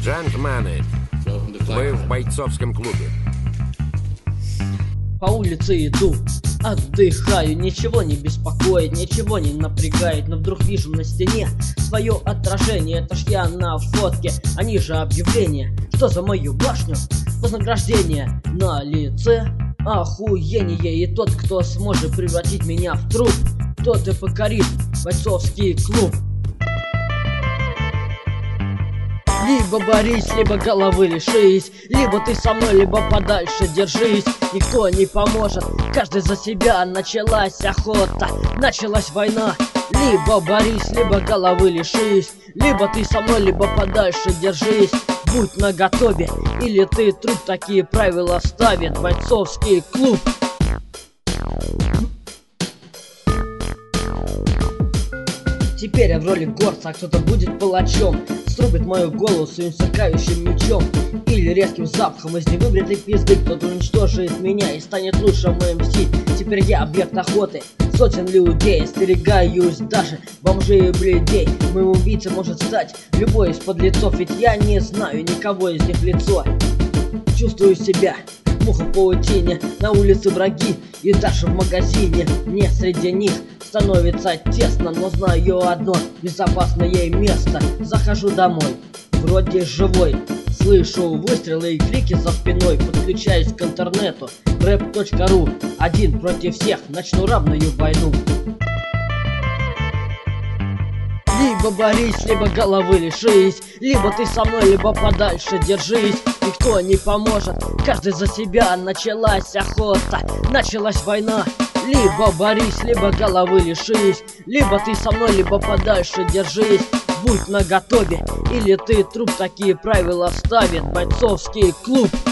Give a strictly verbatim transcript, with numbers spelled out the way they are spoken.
Джентльмены, вы в бойцовском клубе. По улице иду, отдыхаю, ничего не беспокоит, ничего не напрягает. Но вдруг вижу на стене свое отражение. Это ж я на фотке, они же объявления. Что за мою башню? Вознаграждение на лице, охуение. И тот, кто сможет превратить меня в труп, тот и покорит бойцовский клуб. Либо борись, либо головы лишись, либо ты со мной, либо подальше держись. Никто не поможет, каждый за себя. Началась охота, началась война. Либо борись, либо головы лишись, либо ты со мной, либо подальше держись. Будь наготове, или ты труп, такие правила ставит бойцовский клуб. Теперь я в роли горца, а кто-то будет палачом. Срубит мою голову своим сверкающим мечом. Или резким запахом из невыбритой пизды кто-то уничтожит меня и станет лучшим эм си. Теперь я объект охоты сотен людей. Остерегаюсь даже бомжей и бледей. Моим убийцей может стать любой из подлецов, ведь я не знаю никого из них в лицо. Чувствую себя муха в паутине, на улице враги и даже в магазине. Мне среди них становится тесно, но знаю одно безопасное место. Захожу домой, вроде живой, слышу выстрелы и крики за спиной. Подключаюсь к интернету, рэп точка ру. Один против всех, начну равную войну. Либо борись, либо головы лишись, либо ты со мной, либо подальше держись. Никто не поможет, каждый за себя. Началась охота, началась война. Либо борись, либо головы лишись, либо ты со мной, либо подальше держись. Будь наготове, или ты труп, такие правила ставит бойцовский клуб.